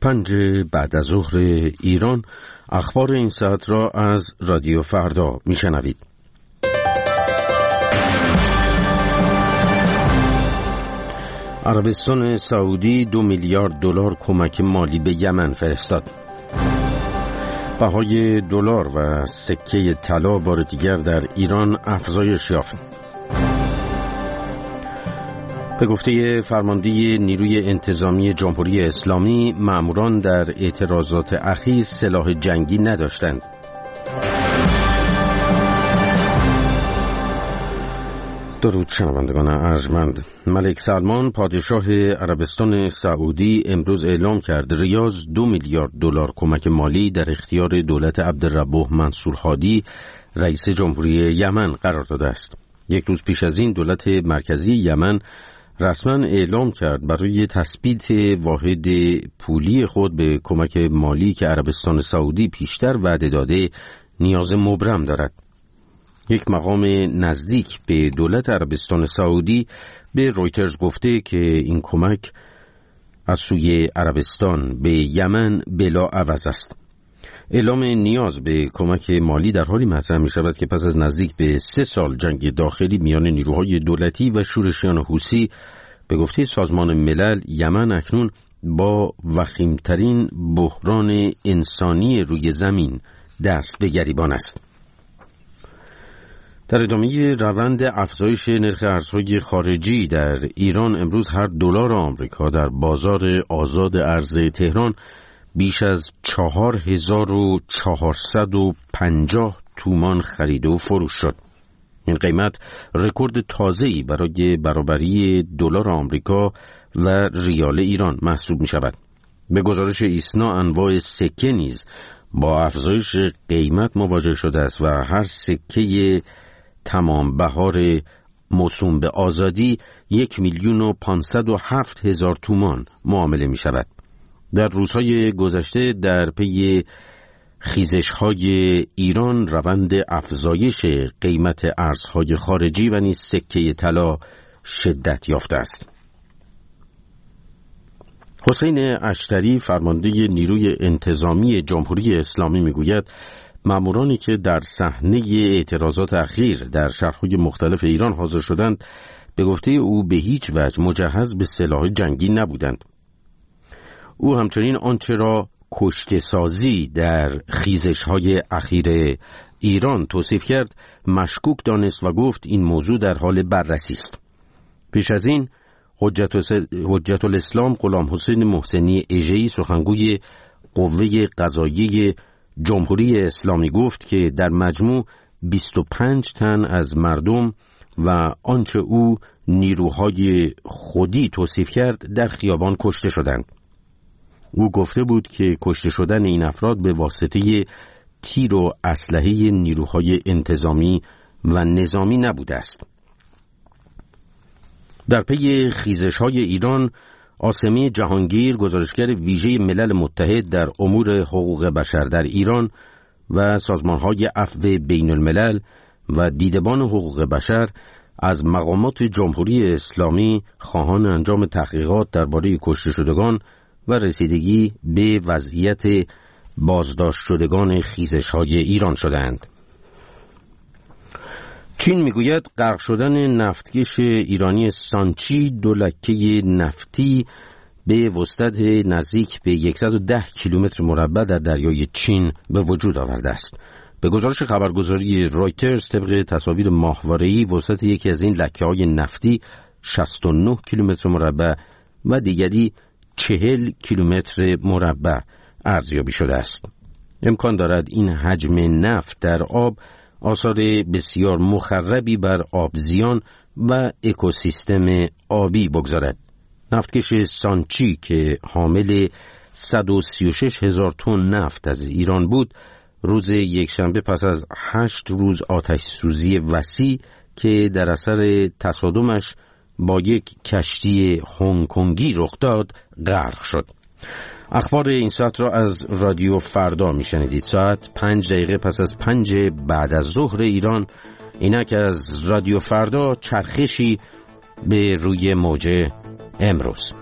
5 بعد از ظهر ایران. اخبار این ساعت را از رادیو فردا میشنوید. عربستان سعودی 2 میلیارد دلار کمک مالی به یمن فرستاد. بهای دلار و سکه طلا بار دیگر در ایران افزایش یافت. به گفته فرمانده نیروی انتظامی جمهوری اسلامی، ماموران در اعتراضات اخیر سلاح جنگی نداشتند. درود شنوندگان ارجمند. ملک سلمان پادشاه عربستان سعودی امروز اعلام کرد ریاض 2 میلیارد دلار کمک مالی در اختیار دولت عبدالربه منصور هادی رئیس جمهوری یمن قرار داده است. یک روز پیش از این دولت مرکزی یمن رسما اعلام کرد برای تثبیت واحد پولی خود به کمک مالی که عربستان سعودی پیشتر وعده داده نیاز مبرم دارد. یک مقام نزدیک به دولت عربستان سعودی به رویترز گفته که این کمک از سوی عربستان به یمن بلا عوض است. اعلام نیاز به کمک مالی در حالی مطرح می شود که پس از نزدیک به 3 سال جنگ داخلی میان نیروهای دولتی و شورشیان حوثی، به گفته سازمان ملل یمن اکنون با وخیمترین بحران انسانی روی زمین دست به گریبان است. در ادامه روند افزایش نرخ ارزهای خارجی در ایران، امروز هر دلار آمریکا در بازار آزاد ارز تهران بیش از 4450 تومان خرید و فروش شد. این قیمت رکورد تازه‌ای برای برابری دلار آمریکا و ریال ایران محسوب می شود. به گزارش ایسنا انواع سکه نیز با افزایش قیمت مواجه شده است و هر سکه تمام بهار موسوم به آزادی 1,507,000 تومان معامله می شود. در روزهای گذشته در پی خیزش‌های ایران روند افزایش قیمت ارزهای خارجی و نیز سکه طلا شدت یافته است. حسین اشتری فرمانده نیروی انتظامی جمهوری اسلامی میگوید مامورانی که در صحنه اعتراضات اخیر در شهرهای مختلف ایران حاضر شدند به گفته او به هیچ وجه مجهز به سلاح جنگی نبودند. او همچنین آنچه را کشته سازی در خیزش‌های اخیر ایران توصیف کرد مشکوک دانست و گفت این موضوع در حال بررسی است. پیش از این حجت الاسلام غلام حسین محسنی اژه‌ای سخنگوی قوه قضاییه جمهوری اسلامی گفت که در مجموع 25 تن از مردم و آنچه او نیروهای خودی توصیف کرد در خیابان کشته شدند. او گفته بود که کشته شدن این افراد به واسطه تیر و اسلحه نیروهای انتظامی و نظامی نبوده است. در پی خیزش‌های ایران، عاصمه جهانگیر گزارشگر ویژه ملل متحد در امور حقوق بشر در ایران و سازمان‌های عفو بین الملل و دیدبان حقوق بشر از مقامات جمهوری اسلامی خواهان انجام تحقیقات درباره کشته شدگان و رسیدگی به وضعیت بازداشت شدگان خیزش‌های ایران شدند. چین میگوید غرق شدن نفتکش ایرانی سانچی 2 لکه نفتی به وسعت نزدیک به 110 کیلومتر مربع در دریای چین به وجود آورده است. به گزارش خبرگزاری رویترز، طبق تصاویر ماهواره‌ای وسعت یکی از این لکه‌های نفتی 69 کیلومتر مربع و دیگری 40 کیلومتر مربع ارزیابی شده است. امکان دارد این حجم نفت در آب آثار بسیار مخربی بر آبزیان و اکوسیستم آبی بگذارد. نفتکش سانچی که حامل 136,000 تن نفت از ایران بود، روز یکشنبه پس از 8 روز آتش سوزی وسیع که در اثر تصادمش با یک کشتی هنگ کنگی رخ داد غرق شد. اخبار این ساعت را از رادیو فردا میشنیدید. ساعت 5 دقیقه پس از 5 بعد از ظهر ایران. اینک از رادیو فردا چرخشی به روی موج امروز.